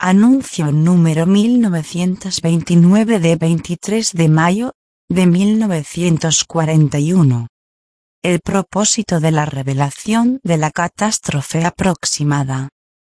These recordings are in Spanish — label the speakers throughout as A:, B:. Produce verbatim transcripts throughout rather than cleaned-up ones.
A: Anuncio número mil novecientos veintinueve de veintitrés de mayo de mil novecientos cuarenta y uno. El propósito de la revelación de la catástrofe aproximada.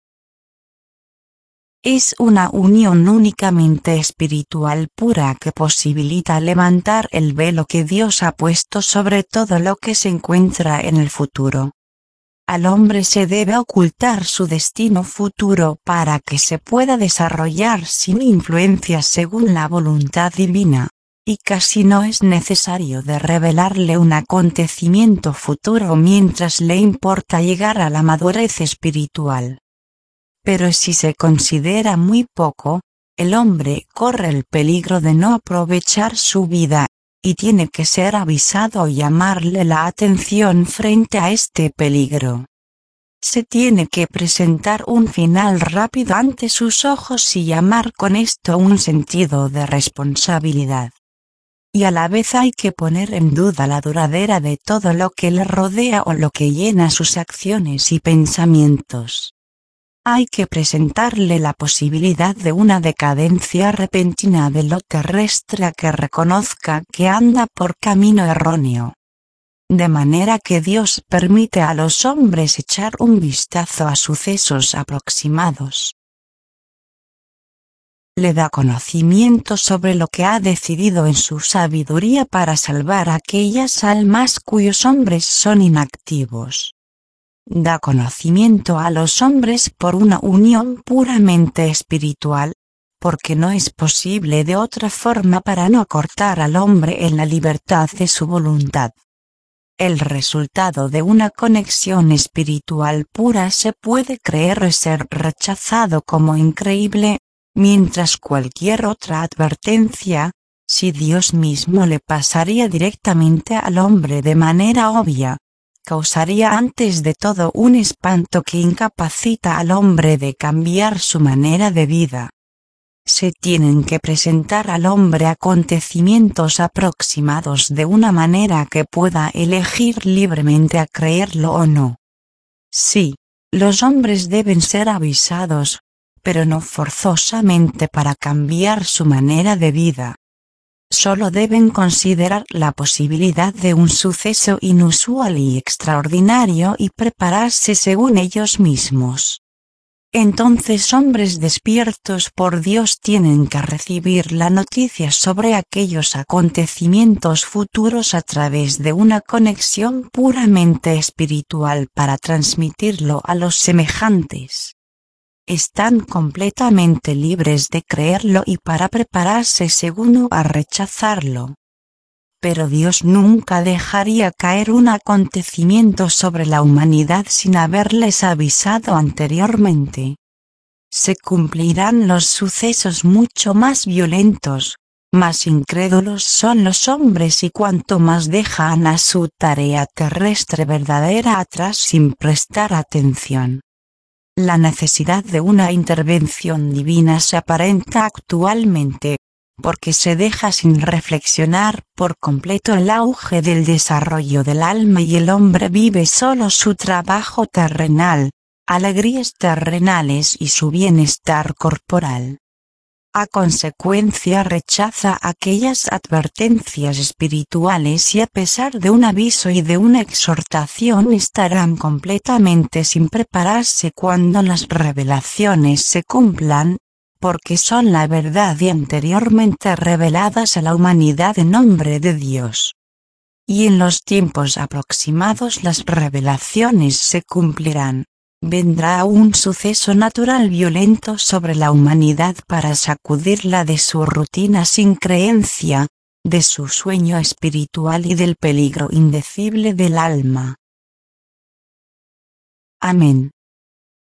A: Es una unión únicamente espiritual pura que posibilita levantar el velo que Dios ha puesto sobre todo lo que se encuentra en el futuro. Al hombre se debe ocultar su destino futuro para que se pueda desarrollar sin influencias según la voluntad divina, y casi no es necesario de revelarle un acontecimiento futuro mientras le importa llegar a la madurez espiritual. Pero si se considera muy poco, el hombre corre el peligro de no aprovechar su vida, y tiene que ser avisado y llamarle la atención frente a este peligro. Se tiene que presentar un final rápido ante sus ojos y llamar con esto un sentido de responsabilidad. Y a la vez hay que poner en duda la duradera de todo lo que le rodea o lo que llena sus acciones y pensamientos. Hay que presentarle la posibilidad de una decadencia repentina de lo terrestre a que reconozca que anda por camino erróneo. De manera que Dios permite a los hombres echar un vistazo a sucesos aproximados. Le da conocimiento sobre lo que ha decidido en su sabiduría para salvar a aquellas almas cuyos hombres son inactivos. Da conocimiento a los hombres por una unión puramente espiritual, porque no es posible de otra forma para no cortar al hombre en la libertad de su voluntad. El resultado de una conexión espiritual pura se puede creer ser rechazado como increíble, mientras cualquier otra advertencia, si Dios mismo le pasaría directamente al hombre de manera obvia, causaría antes de todo un espanto que incapacita al hombre de cambiar su manera de vida. Se tienen que presentar al hombre acontecimientos aproximados de una manera que pueda elegir libremente a creerlo o no. Sí, los hombres deben ser avisados, pero no forzosamente para cambiar su manera de vida. Solo deben considerar la posibilidad de un suceso inusual y extraordinario y prepararse según ellos mismos. Entonces hombres despiertos por Dios tienen que recibir la noticia sobre aquellos acontecimientos futuros a través de una conexión puramente espiritual para transmitirlo a los semejantes. Están completamente libres de creerlo y para prepararse según o a rechazarlo. Pero Dios nunca dejaría caer un acontecimiento sobre la humanidad sin haberles avisado anteriormente. Se cumplirán los sucesos mucho más violentos, más incrédulos son los hombres y cuanto más dejan a su tarea terrestre verdadera atrás sin prestar atención. La necesidad de una intervención divina se aparenta actualmente, porque se deja sin reflexionar por completo el auge del desarrollo del alma y el hombre vive solo su trabajo terrenal, alegrías terrenales y su bienestar corporal. A consecuencia rechaza aquellas advertencias espirituales y a pesar de un aviso y de una exhortación estarán completamente sin prepararse cuando las revelaciones se cumplan, porque son la verdad y anteriormente reveladas a la humanidad en nombre de Dios. Y en los tiempos aproximados las revelaciones se cumplirán. Vendrá un suceso natural violento sobre la humanidad para sacudirla de su rutina sin creencia, de su sueño espiritual y del peligro indecible del alma. Amén.